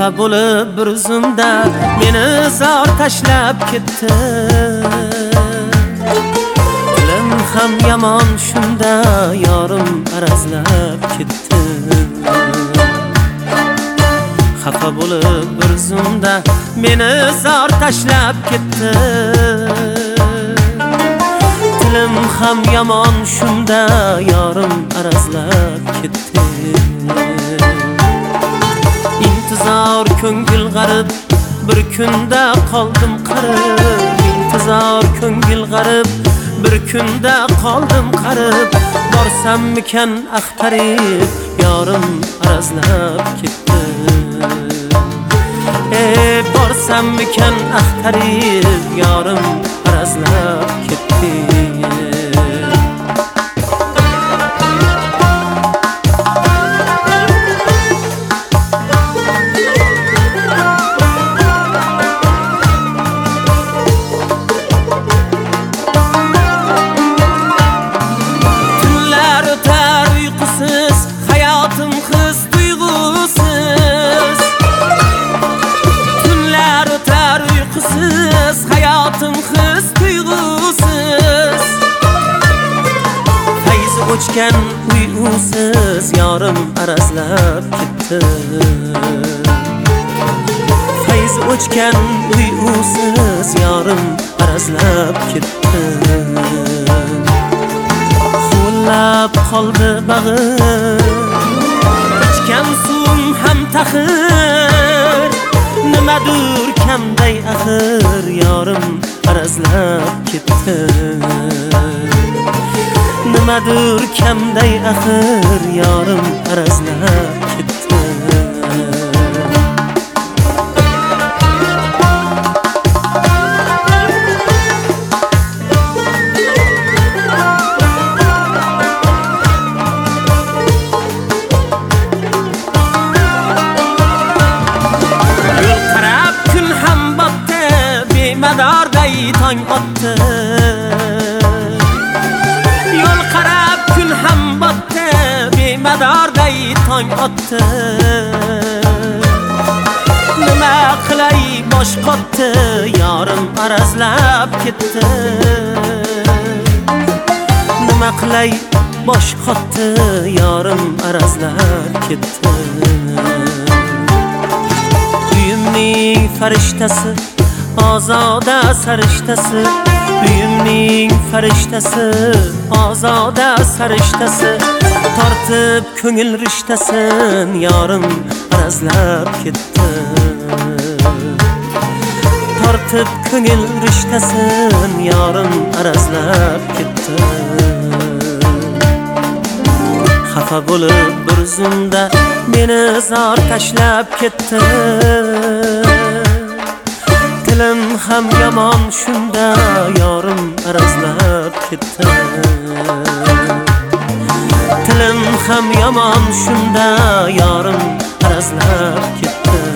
xafa bo'lib bir zumda meni zor tashlab ketdi. Dilim ham yomon shunda yorim arazlab ketdi. Xafa bo'lib bir zumda meni zor tashlab ketdi. Dilim ham yomon shunda yorim arazlab ketdi. İntizar ko'ngil g'arib bir kunda qoldim qarib. İntizar ko'ngil g'arib bir kunda qoldim qarib. Borsammikan axtarib yorim arazlab ketdi. Borsammikan axtarib yorim arazlab ketdi. Hayatım hız duygusuz, fayzi o'chgan uyusiz yorim arazlab ketdi. Fayzi o'chgan uyusiz yorim arazlab ketdi. Ho'llab qoldi bag'im, ichgan suvim ham taxir. Nimadur kamday axir yorim arazlab ketdi. Nimadur kamday axir yorim arazlab ketdi. Bemadorday tong otdi. Yo'l qarab kun ham botdi. Bemadorday tong otdi. Nima qilay bosh qotdi yorim arazlab ketdi. Nima qilay bosh qotdi yorim arazlab ketdi. Uyimning farishtasi ozoda sarishtasi, uyimning farishtasi ozoda sarishtasi, tortib ko'ngil rishtasin yorim arazlab ketdi. Tortib ko'ngil rishtasin yorim arazlab ketdi. Xafa bo'lib bir zumda meni zor tashlab ketdi. Dilim ham yomon shunda yorim arazlab ketdi. Dilim ham yomon shunda yorim arazlab ketdi.